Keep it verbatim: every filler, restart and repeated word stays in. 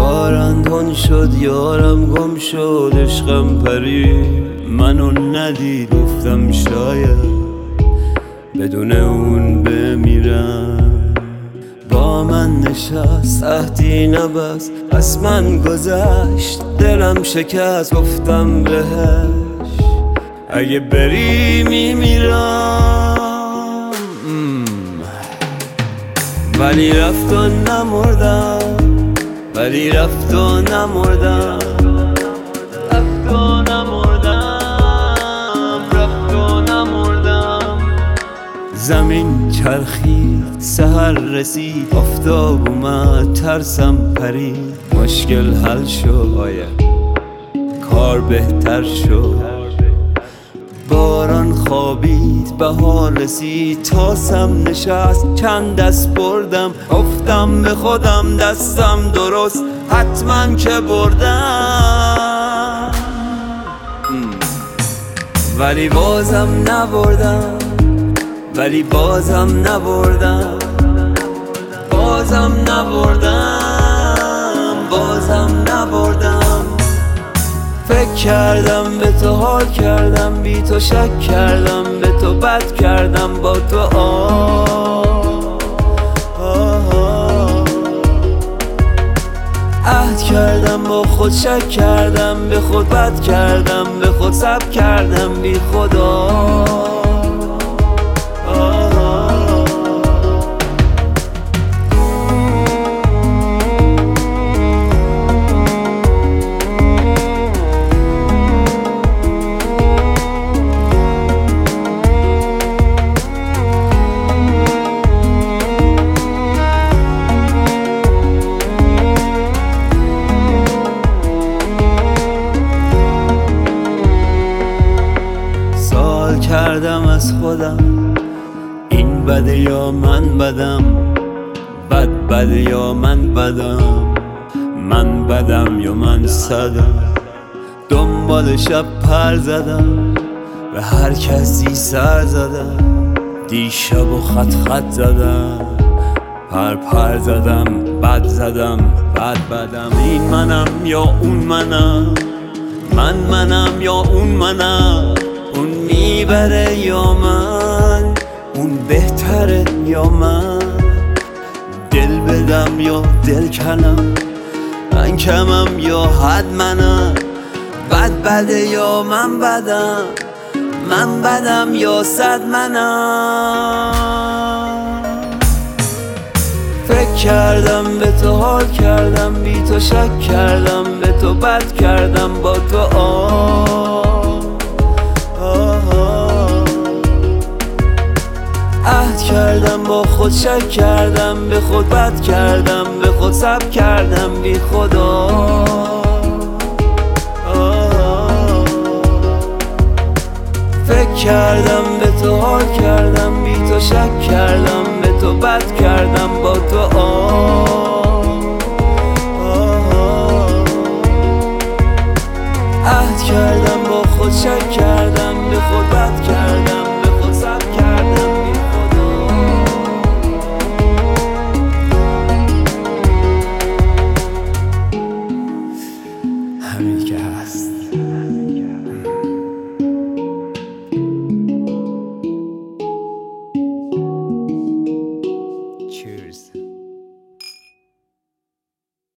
باران تون شد یارم گم شد عشقم پرید منو ندید گفتم شاید بدون اون بمیرم با من نشست عهدی نبست از من گذشت دلم شکست گفتم بهش اگه بری میمیرم ولی رفت و نمردم ولی رفت و نمردم رفت و نمردم رفت و نمردم زمین چرخید سحر رسید آفتاب اومد ترسم پرید مشکل حل شد کار بهتر شد باران خوابید بهار رسید تاسم نشست چند دست بردم گفتم به خودم دستم درست حتما که بردم ولی بازم نبردم ولی بازم نبردم بازم نبردم بازم نبردم فکر کردم به تو حال کردم بی تو شک کردم به تو بد کردم با تو آه آه آه عهد کردم با خود شک کردم به خود بد کردم به خود صبر کردم بی خدا کردم از خودم این بده یا من بدم بد بده یا من بدم من بدم یا من صدم دنبال شب پر زدم به هر کسی سر زدم دیشب و خط خط زدم پر پر زدم بد زدم بد بدم این منم یا اون منم من منم یا اون منم اون میبره یا من اون بهتره یا من دل بدم یا دل کنم من کمم یا حد منم بد بده یا من بدم من بدم یا صد منم فکر کردم به تو حال کردم بی تو شک کردم به تو بد کردم با تو آه عهد کردم با خود شک کردم به خود بد کردم به خود صبر کردم بی خدا فکر کردم به تو حال کردم بی تو شک کردم به تو بد کردم با تو آه